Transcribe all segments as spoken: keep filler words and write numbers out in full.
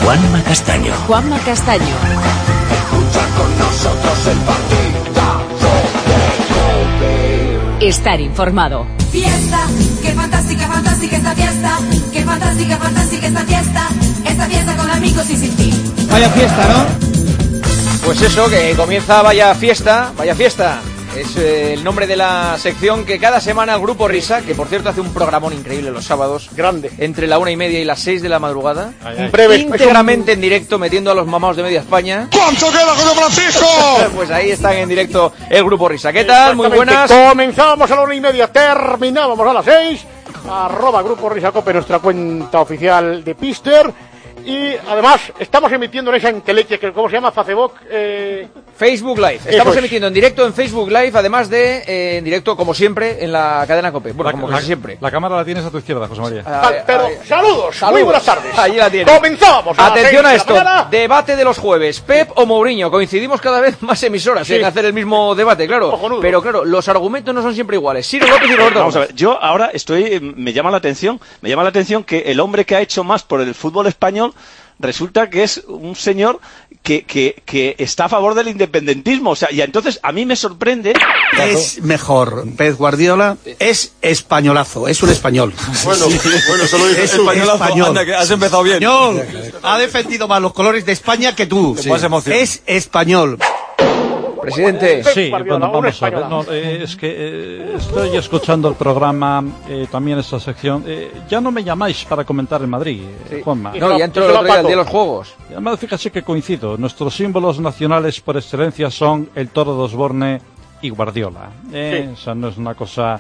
Juanma Castaño. Juanma Castaño. Escucha con nosotros el partidazo de COPE. Estar informado. Fiesta, qué fantástica, fantástica esta fiesta. Qué fantástica, fantástica esta fiesta. Esta fiesta con amigos y sin ti. Vaya fiesta, ¿no? Pues eso, que comienza Vaya Fiesta, Vaya Fiesta. Es eh, el nombre de la sección que cada semana el Grupo Risa, que por cierto hace un programón increíble los sábados, grande, entre la una y media y las seis de la madrugada, ay, ay. Breve, íntegramente en directo, metiendo a los mamaos de media España. ¿Cuánto queda, José Francisco? Pues ahí están en directo el Grupo Risa. ¿Qué tal? Muy buenas. Comenzábamos a la una y media, terminábamos a las seis. Arroba Grupo Risa Cope, nuestra cuenta oficial de Pister. Y además estamos emitiendo en esa entelequia que ¿cómo se llama? Facebook eh... Facebook Live. Estamos es. emitiendo en directo en Facebook Live, además de eh, en directo como siempre en la cadena COPE. Bueno, la, como la, casi siempre. La cámara la tienes a tu izquierda, José María. Ah, pero ay, saludos, saludos, muy buenas tardes. Allí la tienes. Comenzamos. A Atención a esto. La debate de los jueves. Pep o Mourinho. Coincidimos cada vez más emisoras sí. en hacer el mismo debate, claro. Cojonudo. Pero claro, los argumentos no son siempre iguales. Ciro López y Roberto. Vamos a ver. Yo ahora estoy, me llama la atención, me llama la atención que el hombre que ha hecho más por el fútbol español resulta que es un señor que, que, que está a favor del independentismo. O sea, y entonces a mí me sorprende. Es mejor. Pep Guardiola es españolazo, es un español. Bueno, bueno, solo dices españolazo. Español. Anda, que has empezado bien. Español. Ha defendido más los colores de España que tú. Sí. Más emoción. Es español. Presidente. Sí, bueno, vamos a ver. No, eh, es que eh, estoy escuchando el programa, eh, también esta sección. Eh, ya no me llamáis para comentar en Madrid, eh, sí. Juanma. No, ya entró el otro día el día de los juegos. Y además, fíjate que coincido. Nuestros símbolos nacionales por excelencia son el Toro de Osborne y Guardiola. Eh, sí. O sea, no es una cosa...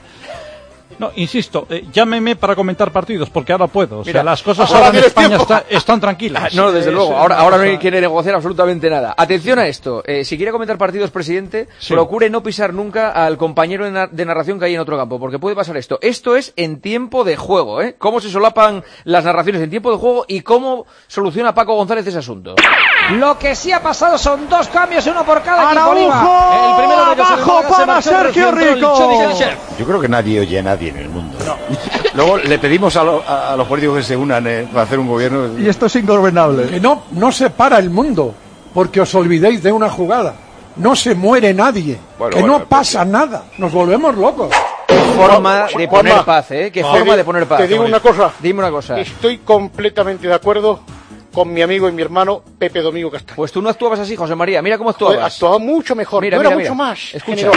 No, insisto, eh, llámeme para comentar partidos, porque ahora puedo. O sea, Mira, las cosas ahora, ahora en España está, están tranquilas. No, desde eh, luego, ahora, ahora no hay que negociar absolutamente nada. Atención a esto, eh, si quiere comentar partidos, presidente, sí. procure no pisar nunca al compañero de, na- de narración que hay en otro campo, porque puede pasar esto. Esto es en tiempo de juego, ¿eh? Cómo se solapan las narraciones en tiempo de juego y cómo soluciona Paco González ese asunto. Lo que sí ha pasado son dos cambios, uno por cada equipo. Araujo, el primero abajo para Sergio Rico. Yo creo que nadie oye a nadie en el mundo. No. Luego le pedimos a, lo, a, a los políticos que se unan eh, para hacer un gobierno. Y esto es ingobernable. Que no, no se para el mundo, porque os olvidéis de una jugada. No se muere nadie. Bueno, que bueno, no pasa pues, nada. Nos volvemos locos. Qué forma de poner Juanma, paz, ¿eh? Qué forma digo, de poner paz. Te digo una cosa. Dime una cosa. Estoy completamente de acuerdo con mi amigo y mi hermano Pepe Domingo Castaño. Pues tú no actuabas así, José María. Mira cómo actuabas. Pues actuaba mucho mejor. Mira, no mira, era mira. mucho más. Escucha.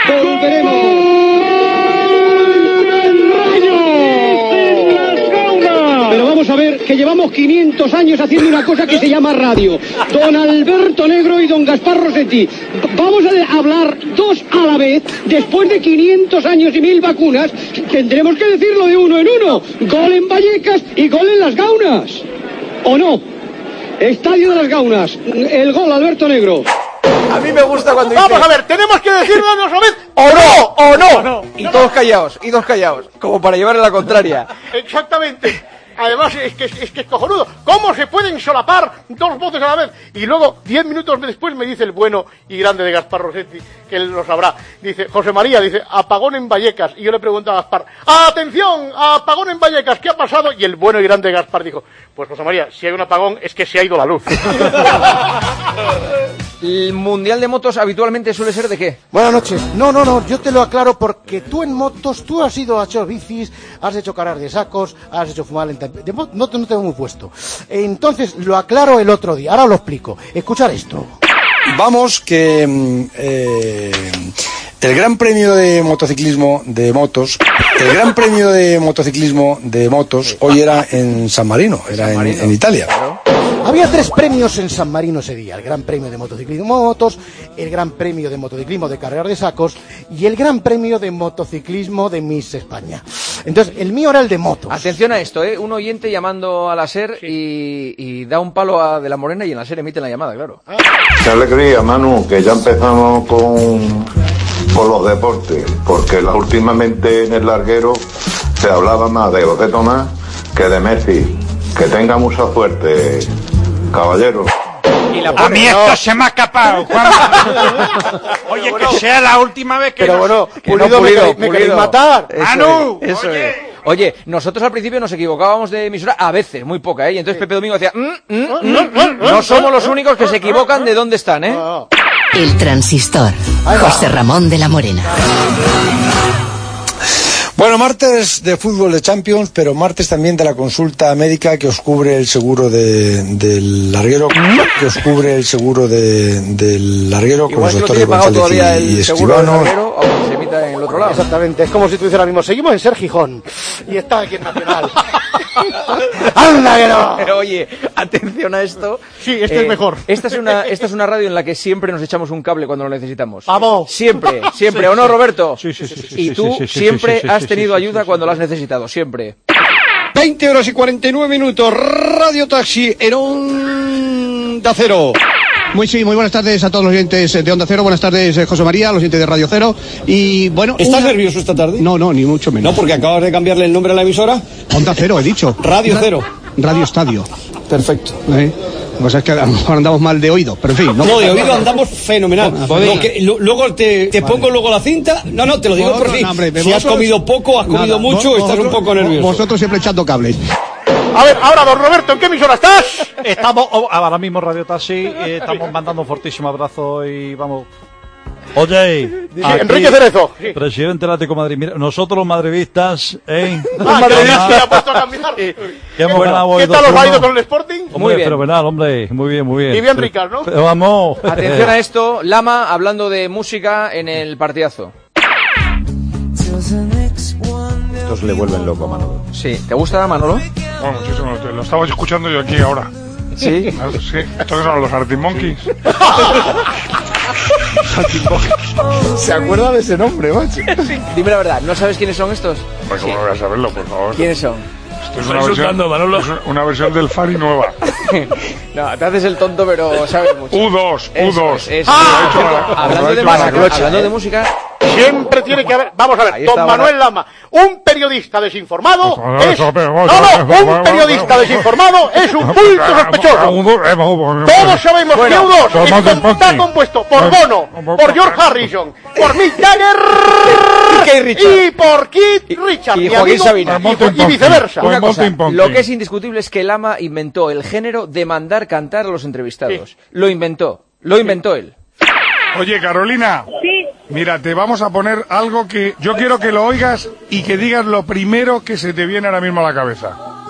Pero vamos a ver que llevamos quinientos años haciendo una cosa que se llama radio. Don Alberto Negro y don Gaspar Rossetti. Vamos a hablar dos a la vez. Después de quinientos años y mil vacunas, tendremos que decirlo de uno en uno. Gol en Vallecas y gol en Las Gaunas. ¿O no? Estadio de Las Gaunas. El gol, Alberto Negro. A mí me gusta cuando Vamos dice... a ver, tenemos que decirlo de una vez. ¡O no! ¡O no! O no. Y todos callados, y todos callados. Como para llevarle la contraria. Exactamente. Además, es que, es que es cojonudo. ¿Cómo se pueden solapar dos voces a la vez? Y luego, diez minutos después, me dice el bueno y grande de Gaspar Rossetti, que él lo sabrá. Dice, José María, dice, apagón en Vallecas. Y yo le pregunto a Gaspar, ¡atención! ¡Apagón en Vallecas! ¿Qué ha pasado? Y el bueno y grande de Gaspar dijo, pues José María, si hay un apagón es que se ha ido la luz. ¿El mundial de motos habitualmente suele ser de qué? Buenas noches. No, no, no, yo te lo aclaro porque tú en motos, tú has ido a echar bicis, has hecho carreras de sacos, has hecho fumar lenta. De motos no te, no te hemos puesto. Entonces, lo aclaro el otro día. Ahora lo explico. Escuchar esto. Vamos, que eh, el Gran Premio de Motociclismo de Motos, el Gran Premio de Motociclismo de Motos hoy era en San Marino, era en, en Italia. Había tres premios en San Marino ese día, el Gran Premio de Motociclismo de Motos, el Gran Premio de Motociclismo de Carreras de Sacos y el Gran Premio de Motociclismo de Miss España. Entonces, el mío era el de motos. Atención a esto, ¿eh? Un oyente llamando a la SER sí. y, y da un palo a De la Morena y en la SER emiten la llamada, claro. Qué alegría, Manu, que ya empezamos con, con los deportes, porque la, últimamente en el larguero se hablaba más de los de Tomás que de Messi. Que tenga mucha suerte, caballero. Y la pone, a mí esto no. se me ha escapado, Juanma. Oye, bueno, que sea la última vez que... Pero nos... bueno, que Pulido, no, Pulido, me, me queréis matar. Manu, eso oye... Es. Oye, nosotros al principio nos equivocábamos de emisora a veces, muy poca, ¿eh? Y entonces Pepe Domingo decía, mm, mm, mm, mm, no somos los únicos que se equivocan de dónde están, ¿eh? El Transistor. José Ramón de la Morena. Bueno, martes de fútbol de Champions, pero martes también de la consulta médica que os cubre el seguro de, del larguero, que os cubre el seguro de, del larguero con los doctores González y, y Escribano. Se emita en el otro lado. Exactamente, es como si tú dijeras mismo, seguimos en Ser Gijón y está aquí en Nacional. ¡Anda que no! Pero oye, atención a esto. Sí, este eh, es mejor. Esta es una esta es una radio en la que siempre nos echamos un cable cuando lo necesitamos. ¡Vamos! Siempre, siempre, Sí, ¿o no, sí. Roberto? Sí, sí, sí, sí, Y sí, tú sí, sí, siempre sí, sí, has sí, tenido sí, sí, ayuda sí, cuando sí. lo has necesitado, siempre. veinte horas y cuarenta y nueve minutos, Radio Taxi en Onda Cero. Muy sí, muy buenas tardes a todos los oyentes de Onda Cero, buenas tardes eh, José María, los oyentes de Radio Cero. Y bueno, ¿Estás una... nervioso esta tarde? No, no, ni mucho menos. No, porque acabas de cambiarle el nombre a la emisora. Onda Cero, he dicho. Radio Ra- Cero. Radio Estadio. Perfecto. ¿Eh? Pues es que a lo mejor andamos mal de oído, pero en fin. No, de oído andamos fenomenal. Ah, pues Lo que- lo- luego te, te pongo luego la cinta. No, no, te lo digo por Vosotros, si, no, hombre, si has vosotros- comido poco, has comido Nada, mucho, vos- estás un vosotros- poco nervioso. Vosotros siempre echando cables. A ver, ahora, don Roberto, ¿en qué emisora estás? Estamos, oh, ahora mismo Radio Taxi, eh, estamos mandando un fortísimo abrazo y vamos... Oye, Sí, Enrique Cerezo. Sí. presidente del Atlético de Madrid, mira, nosotros los madridistas, ¿eh? Ah, madridista se ha puesto a cambiar. que hemos Bueno, ganado hoy ¿qué tal dos os ha ido uno. con el Sporting? Hombre, Muy bien. fenomenal, hombre, muy bien, muy bien. Y bien ricas, ¿no? Pero vamos. Atención a esto, Lama hablando de música en el partidazo. Estos le vuelven loco a Manolo. Sí, ¿te gusta, Manolo? Bueno, muchísimo. Lo estaba escuchando yo aquí ahora. Sí. Sí. ¿Estos son los Arctic Monkeys? ¿Se acuerda de ese nombre, macho? Dime la verdad, ¿no sabes quiénes son estos? Pues cómo no voy a saberlo, por favor. ¿Quiénes son? Esto es una versión, es una versión del Fari nueva. No, te haces el tonto, pero sabes mucho. U dos, U Eso dos. es, eso. Ah, Hablando de lo ha hecho música, Manacrocha, hablando de ¿eh? música, Siempre tiene que haber... Vamos a ver, Ahí don está, Manuel Mara- Lama, un periodista desinformado No, es... no, pero- No, no, un periodista desinformado es un bulto sospechoso. Todos sabemos que U dos está compuesto por Bono, por George Harrison, por Mick Jagger y por Keith Richards, y mi Joaquín amigo, Sabina. y, y viceversa. Una cosa, lo que es indiscutible es que Lama inventó el género de mandar cantar a los entrevistados. Lo inventó, lo inventó él. Oye, Carolina. Sí. Mira, te vamos a poner algo que yo quiero que lo oigas y que digas lo primero que se te viene ahora mismo a la cabeza.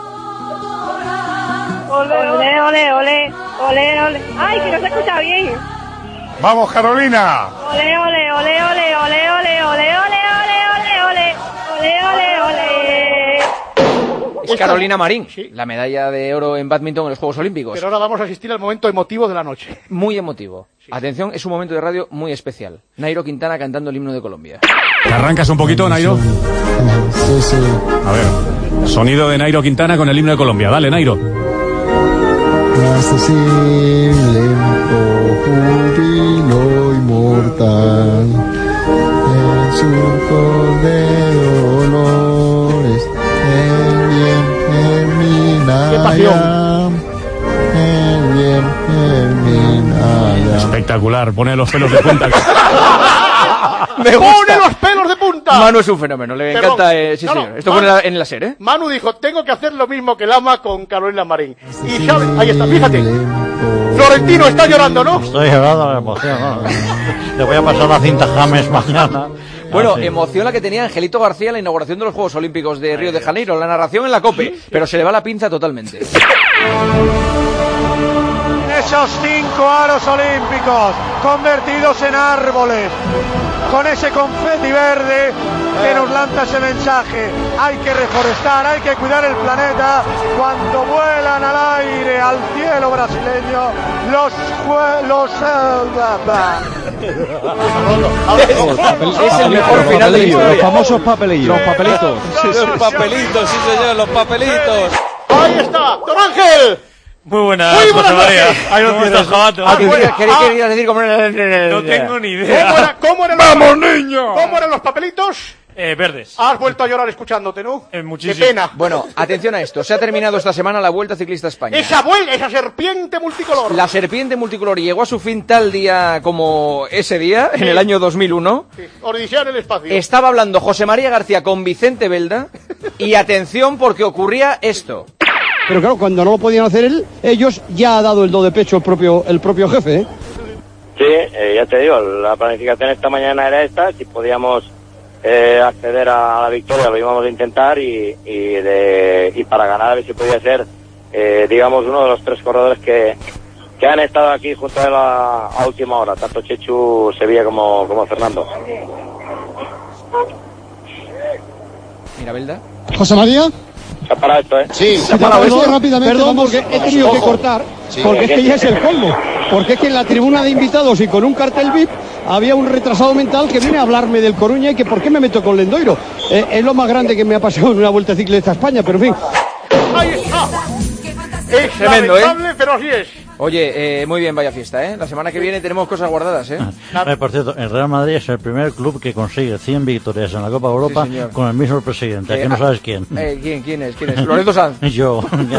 Ole, ole, ole, ole, ole, ole. Ay, que no se escucha bien. Vamos, Carolina. Ole, ole, ole, ole, ole, ole, ole, ole, ole, ole, ole, ole, ole, ole. Es Carolina Marín, la medalla de oro en badminton en los Juegos Olímpicos. Pero ahora vamos a asistir al momento emotivo de la noche. Muy emotivo. Atención, es un momento de radio muy especial. Nairo Quintana cantando el himno de Colombia. ¿Te arrancas un poquito, Nairo? Sí, sí. A ver, sonido de Nairo Quintana con el himno de Colombia. Dale, Nairo. Accesible, júbilo inmortal, en surcos de dolores, el bien germinará. ¡Qué pasión! El bien germinará. Espectacular, pone los pelos de punta. Me ¡Pone gusta. los pelos de punta! Manu es un fenómeno, le Perdón. encanta. Eh, sí, No, no, señor. Esto Manu- fue en la, en la serie, ¿eh? Manu dijo, tengo que hacer lo mismo que Lama con Carolina Marín. Y sabe, ahí está, fíjate. Florentino está llorando, ¿no? Estoy llorando de emoción. ¿no? Le voy a pasar la cinta James mañana. Bueno, Ah, sí. emoción la que tenía Angelito García en la inauguración de los Juegos Olímpicos de Río de Janeiro, la narración en la COPE, pero se le va la pinza totalmente. Esos cinco aros olímpicos convertidos en árboles, con ese confeti verde que nos lanza ese mensaje. Hay que reforestar, hay que cuidar el planeta. Cuando vuelan al aire, al cielo brasileño, los jue- los Es el mejor final de la historia. Los famosos papelillos. Los papelitos. Los papelitos, sí señor, los papelitos. Ahí está, don Ángel. Muy buenas, Muy buenas José María. noches. Ahí lo tienes, Jabato. Ah, ¿querías Ah. querías decir cómo era? No tengo ni idea. ¿Cómo, era, cómo eran ¡Vamos, los, niño! ¿Cómo eran los papelitos? Eh, verdes. Has vuelto a llorar escuchándote, ¿no? Eh, muchísimo. Qué pena. Bueno, atención a esto. Se ha terminado esta semana la Vuelta Ciclista a España. Esa vuelta, esa serpiente multicolor. La serpiente multicolor llegó a su fin tal día como ese día, sí. En el año dos mil uno. Sí. Odisea en el espacio. Estaba hablando José María García con Vicente Belda y atención porque ocurría esto. Pero claro, cuando no lo podían hacer él, ellos ya ha dado el do de pecho el propio, el propio jefe, ¿eh? Sí, eh, ya te digo, la planificación esta mañana era esta, si podíamos eh, acceder a la victoria lo íbamos a intentar y, y, de, y para ganar a ver si podía ser, eh, digamos, uno de los tres corredores que, que han estado aquí junto a él a, a última hora, tanto Chechu Sevilla como, como Fernando. Mira, Belda. José María. Se ha parado esto, ¿eh? Sí, se ha parado esto. Rápidamente, perdón, porque he tenido que cortar, sí, porque es que ya es el colmo. Porque es que en la tribuna de invitados y con un cartel V I P había un retrasado mental que viene a hablarme del Coruña y que por qué me meto con Lendoiro. Eh, es lo más grande que me ha pasado en una Vuelta Ciclista a España, pero en fin. ¡Ahí está! Es tremendo, lamentable, ¿eh? Pero así es. Oye, eh, muy bien, vaya fiesta, ¿eh? La semana que viene tenemos cosas guardadas, ¿eh? Eh, por cierto, el Real Madrid es el primer club que consigue cien victorias en la Copa Europa, sí, con el mismo presidente. Eh, que no sabes quién. Eh, ¿Quién? ¿Quién es? ¿Quién es? Lorenzo Sanz. Yo.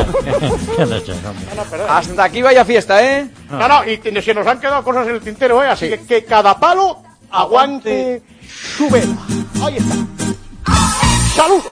Hasta aquí vaya fiesta, ¿eh? No, no, y te- se nos han quedado cosas en el tintero, ¿eh? Así Sí. que que cada palo aguante su vela. Ahí está. ¡Salud!